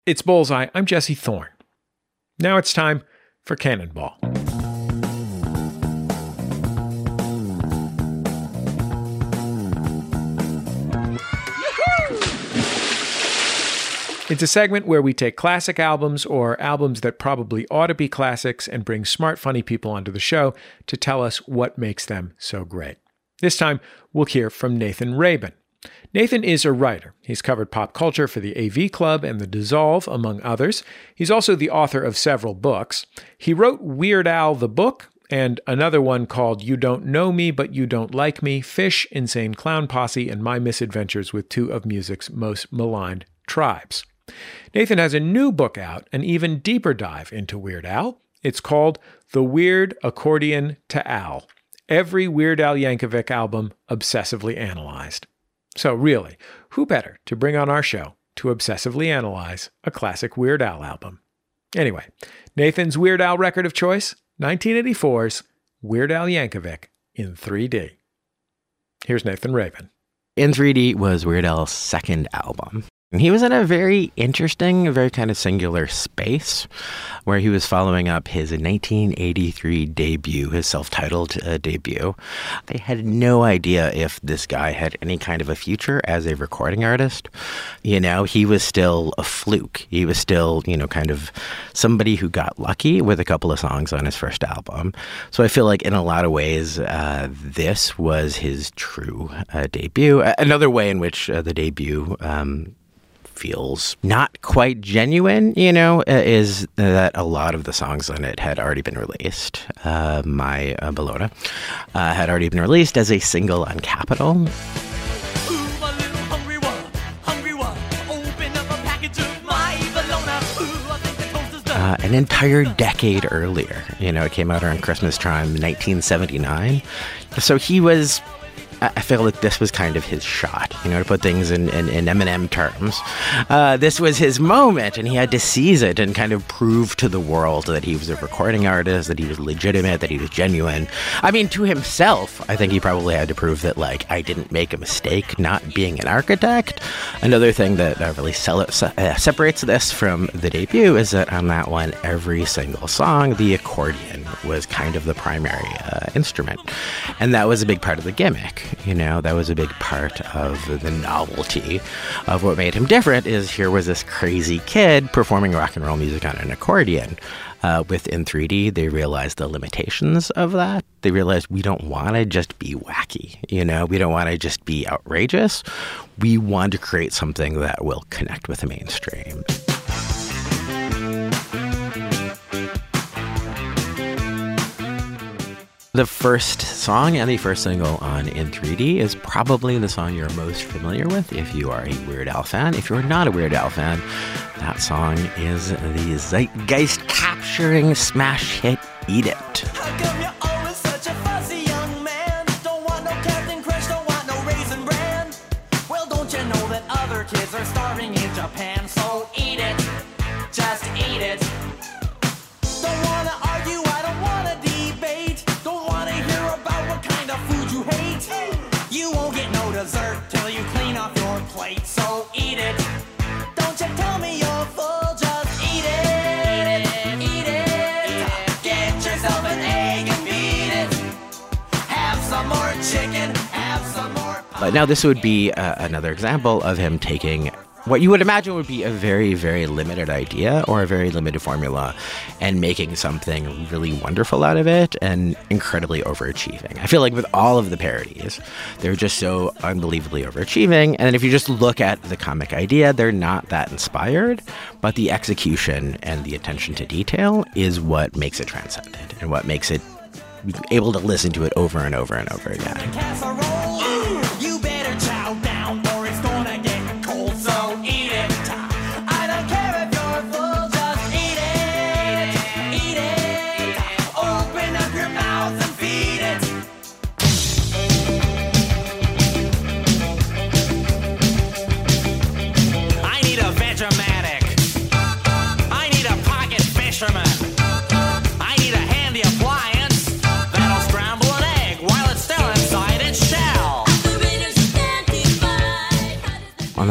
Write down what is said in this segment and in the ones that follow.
It's Bullseye. I'm Jesse Thorne. Now it's time for Cannonball. It's a segment where we take classic albums or albums that probably ought to be classics and bring smart, funny people onto the show to tell us what makes them so great. This time, we'll hear from Nathan Rabin. Nathan is a writer. He's covered pop culture for the AV Club and The Dissolve, among others. He's also the author of several books. He wrote Weird Al the Book and another one called You Don't Know Me, But You Don't Like Me, Fish, Insane Clown Posse, and My Misadventures with Two of Music's Most Maligned Tribes. Nathan has a new book out, an even deeper dive into Weird Al. It's called The Weird Accordion to Al. Every Weird Al Yankovic album obsessively analyzed. So really, who better to bring on our show to obsessively analyze a classic Weird Al album? Anyway, Nathan's Weird Al record of choice, 1984's Weird Al Yankovic in 3D. Here's Nathan Rabin. In 3D was Weird Al's second album. And he was in a very interesting, very kind of singular space where he was following up his 1983 debut, his self-titled debut. They had no idea if this guy had any kind of a future as a recording artist. You know, he was still a fluke. He was still, you know, kind of somebody who got lucky with a couple of songs on his first album. So I feel like in a lot of ways, this was his true debut. Another way in which the debut feels not quite genuine, you know, is that a lot of the songs on it had already been released. My Bologna had already been released as a single on Capitol. An entire decade earlier, you know, it came out around Christmas time, 1979. So he was, I feel like this was kind of his shot, you know, to put things in Eminem terms. This was his moment, and he had to seize it and kind of prove to the world that he was a recording artist, that he was legitimate, that he was genuine. I mean, to himself, I think he probably had to prove that, like, I didn't make a mistake not being an architect. Another thing that really separates this from the debut is that on that one, every single song, the accordion was kind of the primary instrument. And that was a big part of the gimmick. You know, that was a big part of the novelty of what made him different. Is here was this crazy kid performing rock and roll music on an accordion. Within 3D, they realized the limitations of that. They realized we don't want to just be wacky, you know? We don't want to just be outrageous. We want to create something that will connect with the mainstream. The first song and the first single on In 3D is probably the song you're most familiar with if you are a Weird Al fan. If you're not a Weird Al fan, that song is the zeitgeist-capturing smash hit Eat It. How come you're always such a fussy young man? Don't want no Captain Crunch, don't want no Raisin Bran. Well, don't you know that other kids are starving in Japan? So eat it, just eat it. Don't wanna argue, I don't wanna debate. Don't wanna hear about what kind of food you hate. You won't get no dessert till you clean off your plate. So eat it. Don't you tell me you're full, just eat it. Eat it. Get yourself an egg and beat it. Have some more chicken, have some more pie. But now this would be another example of him taking what you would imagine would be a very, very limited idea or a very limited formula and making something really wonderful out of it and incredibly overachieving. I feel like with all of the parodies, they're just so unbelievably overachieving. And then if you just look at the comic idea, they're not that inspired, but the execution and the attention to detail is what makes it transcendent and what makes it able to listen to it over and over and over again. You better chow down or it's gonna get cold, so eat it. I don't care if you're full, just eat it. Eat it. Open up your mouth and feed it. I need a Vegematic. I need a pocket fisherman. I need a handy appliance that'll scramble an egg while it's still inside its shell.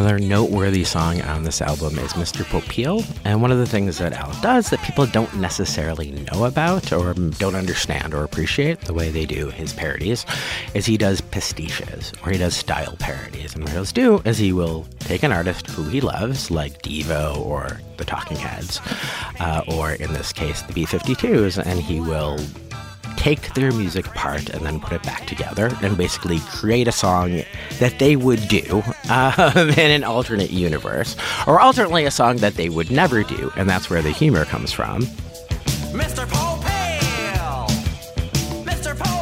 Another noteworthy song on this album is Mr. Popeil, and one of the things that Al does that people don't necessarily know about or don't understand or appreciate the way they do his parodies is he does pastiches, or he does style parodies. And what he'll do is he will take an artist who he loves, like Devo or the Talking Heads, or in this case, the B-52s, and he will take their music apart and then put it back together and basically create a song that they would do in an alternate universe, or alternately a song that they would never do, and that's where the humor comes from. Mr. Popeil! Mr. Popeil!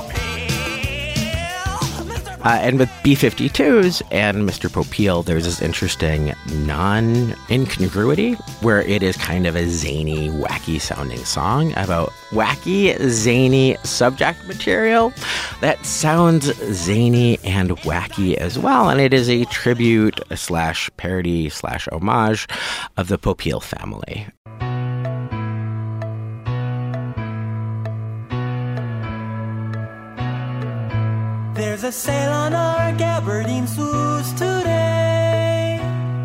And with B-52s and Mr. Popeil, there's this interesting non-incongruity where it is kind of a zany, wacky-sounding song about wacky, zany subject material that sounds zany and wacky as well. And it is a tribute slash parody slash homage of the Popeil family. There's a sale on our gabardine shoes today.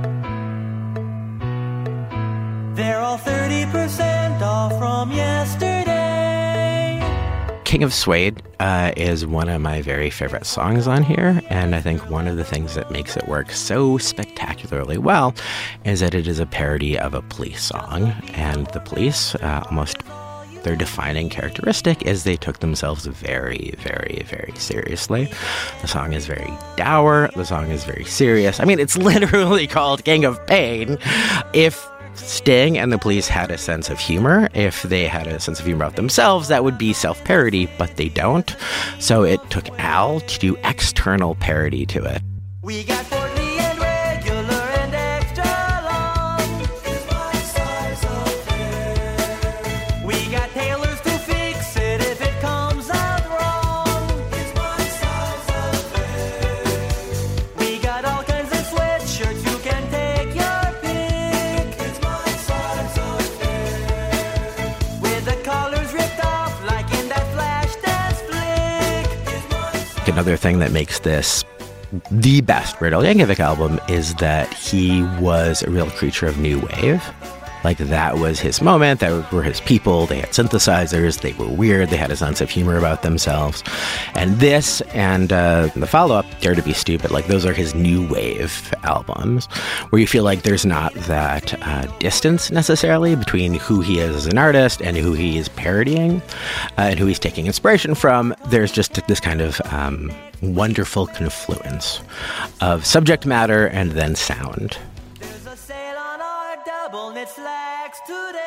They're all 30% off from yesterday. King of Suede is one of my very favorite songs on here, and I think one of the things that makes it work so spectacularly well is that it is a parody of a Police song, and the Police their defining characteristic is they took themselves very, very, very seriously. The song is very dour. The song is very serious. I mean, it's literally called King of Pain. If Sting and the Police had a sense of humor, if they had a sense of humor about themselves, that would be self-parody, but they don't. So it took Al to do external parody to it. We got 40 and regular and extra long. Is my size okay? We got tailors to fix it if it comes out wrong. Is my size okay? We got all kinds of sweatshirts, you can take your pick. Is my size okay? With the collars ripped off like in that flash dance flick. Is my size Another thing that makes this the best Weird Al Yankovic album is that he was a real creature of new wave. Like, that was his moment. That were his people. They had synthesizers. They were weird. They had a sense of humor about themselves. And this and the follow-up, Dare to Be Stupid, like, those are his new wave albums, where you feel like there's not that distance necessarily between who he is as an artist and who he is parodying and who he's taking inspiration from. There's just this kind of wonderful confluence of subject matter and then sound. There's a sale on our double knit slacks today.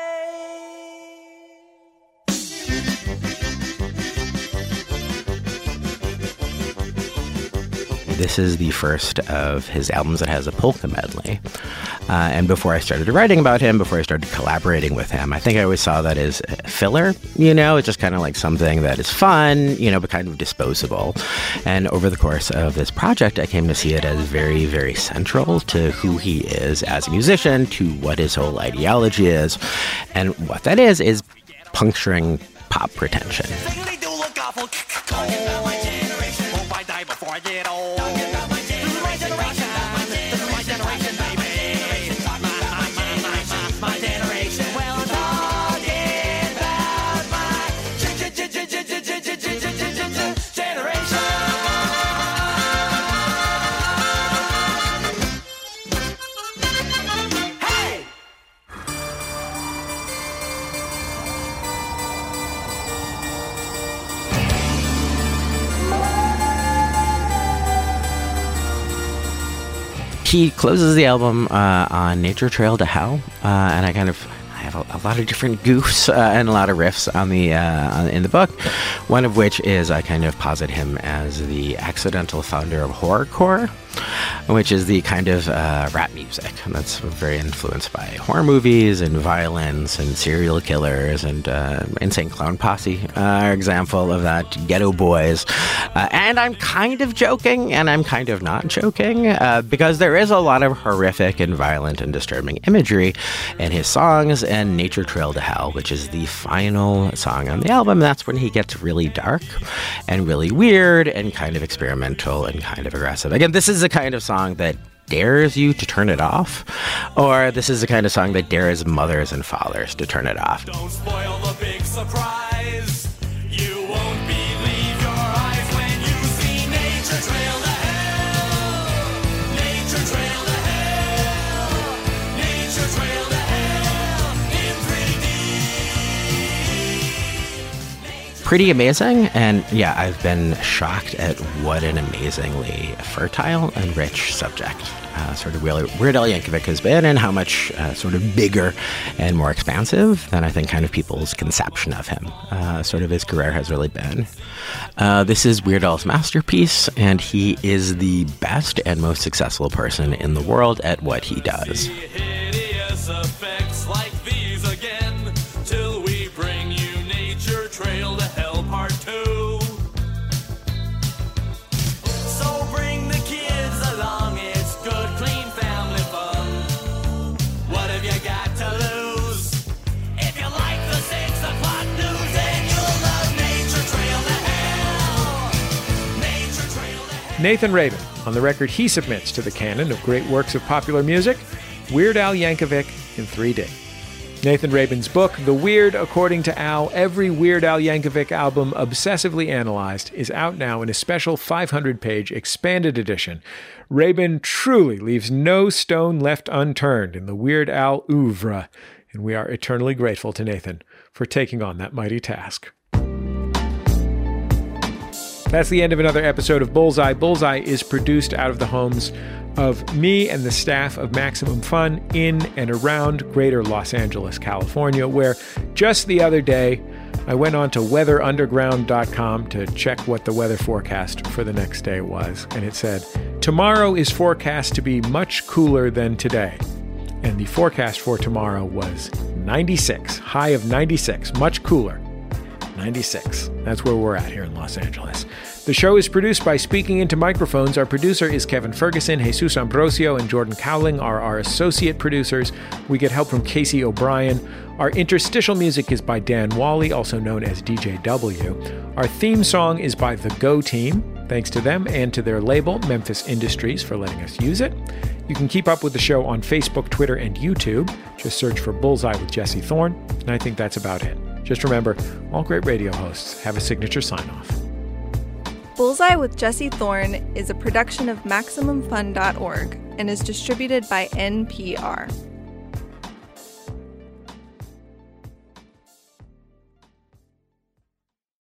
This is the first of his albums that has a polka medley. And before I started writing about him, before I started collaborating with him, I think I always saw that as filler, it's just kind of like something that is fun, but kind of disposable. And over the course of this project, I came to see it as very, very central to who he is as a musician, to what his whole ideology is. And what that is puncturing pop pretension. They do look awful cold. My generation. Hope I die before I get old. This is my generation. This is my generation, baby. My generation. Well, I'm talking about my generation. Hey! He closes the album on Nature Trail to Hell, and I have a lot of different goofs and a lot of riffs on the in the book. One of which is I kind of posit him as the accidental founder of horrorcore, which is the kind of rap music that's very influenced by horror movies and violence and serial killers, and Insane Clown Posse are example of that. Ghetto Boys. And I'm kind of joking and I'm kind of not joking because there is a lot of horrific and violent and disturbing imagery in his songs, and Nature Trail to Hell, which is the final song on the album, that's when he gets really dark and really weird and kind of experimental and kind of aggressive. Again, this is the kind of song that dares you to turn it off, or this is the kind of song that dares mothers and fathers to turn it off. Don't spoil the big surprise. You won't believe your eyes when you see nature trail to hell. Nature trail to hell. Nature trail to hell in 3D. Pretty amazing, and yeah, I've been shocked at what an amazingly fertile and rich subject sort of Weird Al Yankovic has been, and how much sort of bigger and more expansive than I think kind of people's conception of him sort of his career has really been. This is Weird Al's masterpiece, and he is the best and most successful person in the world at what he does. Hideous effects like these again, till we bring you Nature Trail to Hell Part 2. So bring the kids along, it's good, clean family fun. What have you got to lose? If you like the 6 o'clock news, then you'll love Nature Trail to Hell. Nature Trail to Hell. Nathan Rabin. On the record, he submits to the canon of great works of popular music, Weird Al Yankovic in 3D. Nathan Rabin's book, The Weird According to Al, every Weird Al Yankovic album obsessively analyzed, is out now in a special 500-page expanded edition. Rabin truly leaves no stone left unturned in the Weird Al oeuvre, and we are eternally grateful to Nathan for taking on that mighty task. That's the end of another episode of Bullseye. Bullseye is produced out of the homes of me and the staff of Maximum Fun in and around greater Los Angeles, California, where just the other day I went on to weatherunderground.com to check what the weather forecast for the next day was. And it said, tomorrow is forecast to be much cooler than today. And the forecast for tomorrow was 96, high of 96, much cooler. 96. That's where we're at here in Los Angeles. The show is produced by Speaking Into Microphones. Our producer is Kevin Ferguson. Jesus Ambrosio and Jordan Cowling are our associate producers. We get help from Casey O'Brien. Our interstitial music is by Dan Wally, also known as DJW. Our theme song is by The Go Team. Thanks to them and to their label, Memphis Industries, for letting us use it. You can keep up with the show on Facebook, Twitter, and YouTube. Just search for Bullseye with Jesse Thorne, and I think that's about it. Just remember, all great radio hosts have a signature sign-off. Bullseye with Jesse Thorne is a production of MaximumFun.org and is distributed by NPR.